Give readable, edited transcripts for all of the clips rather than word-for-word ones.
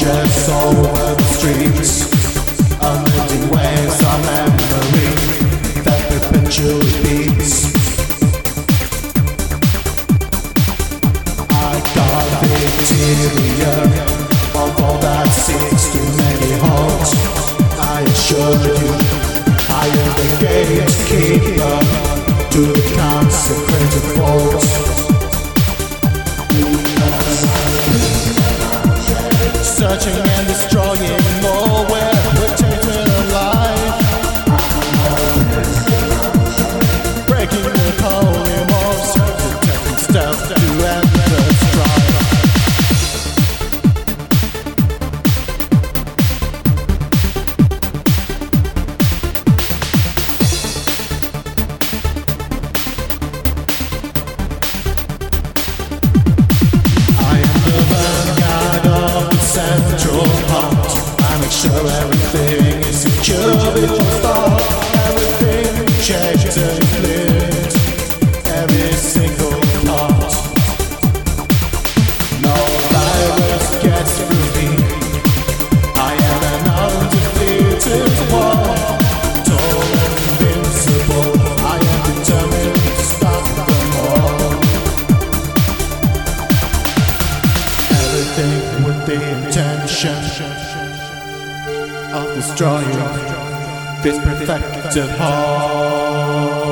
marches over the streets, unending waves of memory that perpetually beats. I got the interior of all that seeks to make it halt. I assure you, I am the gatekeeper to the consecrated vault. Searching and destroying more where we're taken alive, breaking the holy walls, taking steps to end the strife. Central part, I make sure everything is secure before start. Everything checked and cleared, every single part. No virus gets through me. I am an undefeated war, tall and invincible. I am determined to stop them all. Everything with the intention of destroying this perfected whole.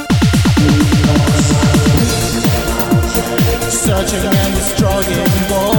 Searching and destroying more.